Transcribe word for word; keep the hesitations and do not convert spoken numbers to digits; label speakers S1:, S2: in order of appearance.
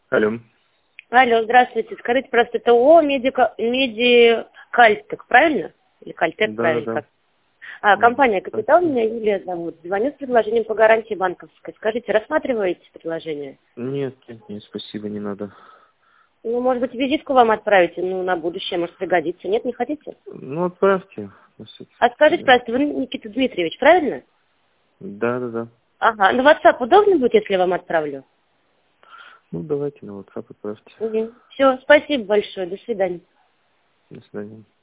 S1: Алло.
S2: Алло, здравствуйте. Скажите, просто это ООО Медика... Медикальтек, правильно? Или Кальтек,
S1: Да,
S2: правильно?
S1: да,
S2: Как? А,
S1: да.
S2: компания «Капитал», меня Юлия зовут. Звоню с предложением по гарантии банковской. Скажите, рассматриваете предложение?
S1: Нет, нет, нет, спасибо, не надо.
S2: Ну, может быть, визитку вам отправить, ну, на будущее, может, пригодится. Нет, не хотите?
S1: Ну, отправьте.
S2: А скажите, пожалуйста, вы Никита Дмитриевич, правильно?
S1: Да, да, да.
S2: Ага, на WhatsApp удобно будет, если я вам отправлю?
S1: Ну, давайте на WhatsApp отправьте.
S2: Угу. Все, спасибо большое, до свидания.
S1: До свидания.